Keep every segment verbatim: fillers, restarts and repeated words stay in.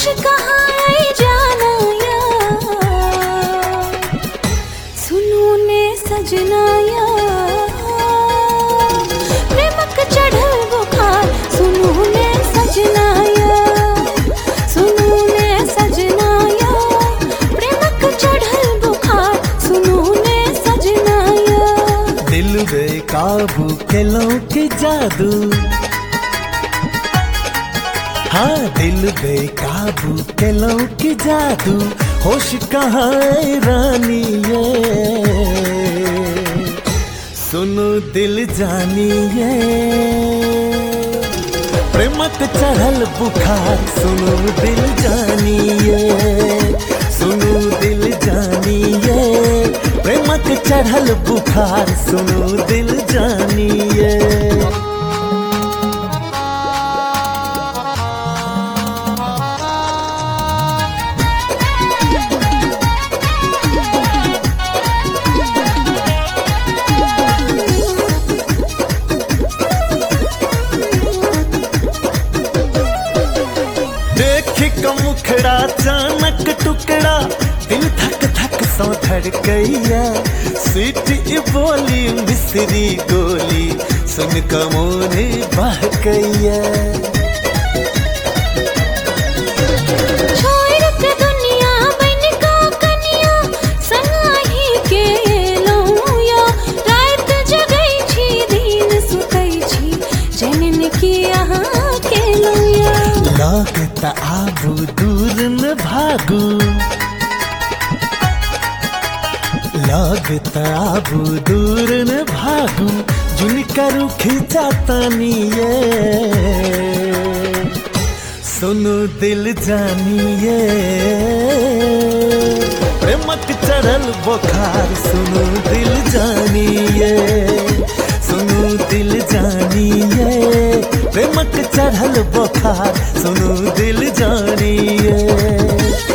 कहाँ आई जाना या सुनू ने सजना या प्रेमक चढ़ल बुखार सुनू ने सजना या सुनू ने सजना या प्रेमक चढ़ल बुखार सुनू ने सजना या दिल बेकाबू खेलों की जादू हाँ दिल बेकाबू खेलों की जादू होश कहाँ है रानी ये सुनो दिल जानी ये प्रेमक चढ़ल बुखार सुनो दिल जानी ये सुनो दिल जानी ये प्रेमक चढ़ल बुखार सुनो दिल जानी ये मुखड़ा चानक टुकड़ा दिल थक थक सौ धड़कैया सीटी बोली मिस्री गोली सुन कमोने बहकैया छोड़ के दुनिया बन का कनिया संगाही के लौया रात जगई छी दिन सुतई छी जनन की यहाँ के लौया लागत आबू दूर न भागू लागत आबू दूर न भागू जुन करू खींचा तानी ये सुनो दिल जानी ये प्रेमक चढ़ल बुखार सुनो दिल जानी ये सुनो दिल जानी ये प्रेमक चढ़ल बुखार सुनो दिल जानी ये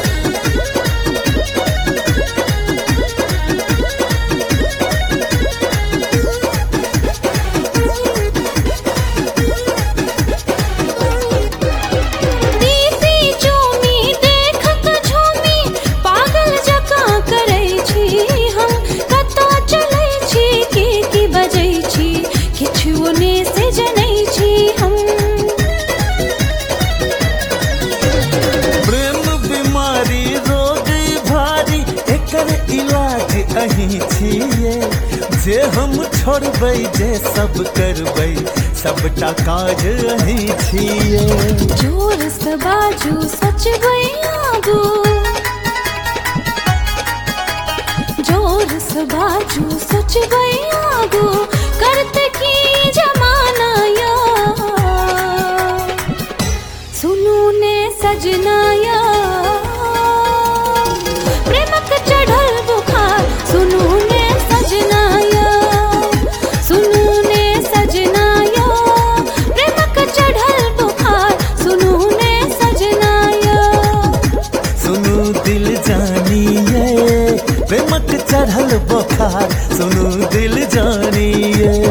अही छिए जे हम छोड़बै जे सब करबै सबटा काज अही छिए जोर से बाजू सचबै आगू जोर से बाजू सचबै आगू करते की जमाना या सुनू ने सजना या प्रेमक चढ़ल बुखार सुनू ने सजना या सुनू ने सजना या प्रेमक चढ़ल बुखार सुनू ने सजना या सुनो दिल जानी ये प्रेमक चढ़ल बुखार सुनो दिल जानी ये